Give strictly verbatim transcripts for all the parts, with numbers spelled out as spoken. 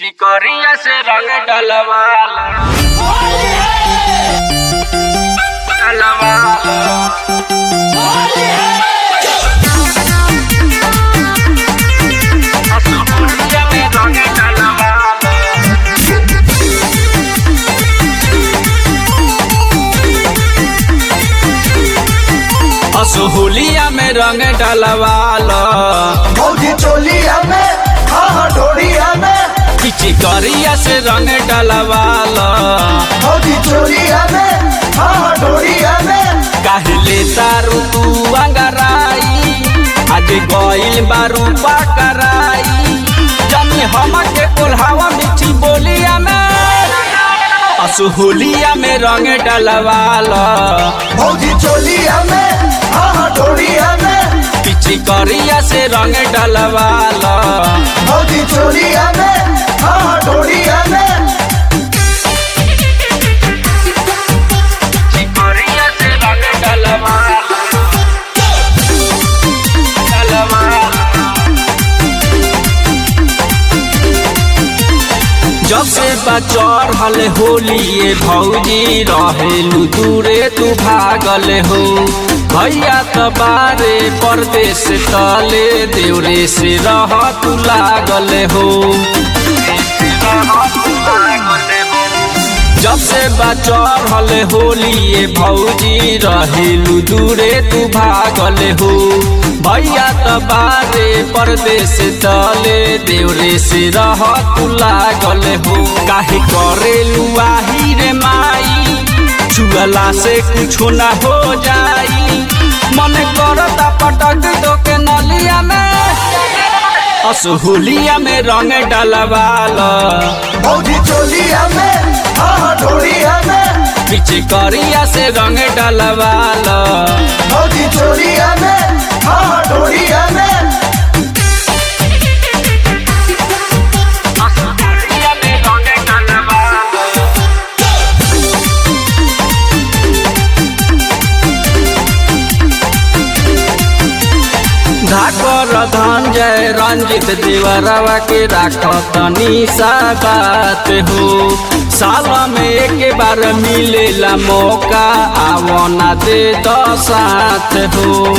चिकोरिया से रंग डलवाला डलवाला चिकोरिया में रंग डलवाला असुहुलिया में रंग डलवाला भौजी चोलिया में हाँ ढोलिया में चिकोरिया से रंग डलवाला भौजी चोलिया में हाँ ढोलिया में कहले तारू तू अंगराई आज गइल बारू पकराई जनी हमके कोल्हावा मिठी बोलिया में असुहुलिया में रंग डलवाला भौजी चोलिया में हाँ ढोलिया में चिकोरिया से रंग डलवाला भौजी चोलिया में हाँ ढोलिया में चिकोरिया से रंग डलवाला डलवाला जब से बचर हल होलिए भौजी रहेलू दूरे तू भागल हो भैया त बारे परदेश तले देवरे से रह तू लागल हो जब से बचर हल होलिए भौजी रहेलू दूरे तू भागल हो भैया त बारे परदेश तले देवरे से रह तू लागल हो काहे करेलू आही रे माई छुअला से कुछो ना हो जाई मन करता पटक दो के नलिया में असुहुलिया में रंग डलवाला भौजी चोलिया में हाँ ढोलिया में चिकोरिया से रंग डलवाला भौजी चोलिया में हाँ ढोलिया में असुहुलिया में रंग डलवाला धाकर धनजय रंजित देवरवा के राखत निशा बात हो साल में एक बार मिलेला मौका आवना दे दो साथ हो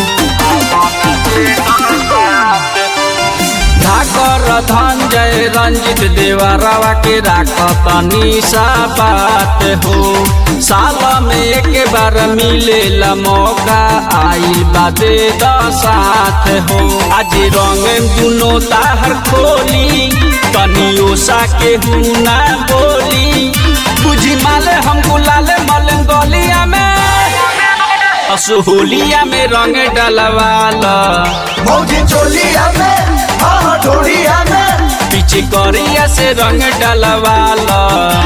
धाकर धनजय रंजित देवरवा के राखत निशा बात हो साल में एक बार मिलेला मौका आई बादे द साथ हो आज रंग दुनो ताहर खोली तनियो सा के हुना बोली बुझी माले हम गुलाले मलन गलिया में असुहुलिया में रंग डलवाला भौजी चोलिया में हाँ ढोलिया में चिकोरिया से रंग डलवाला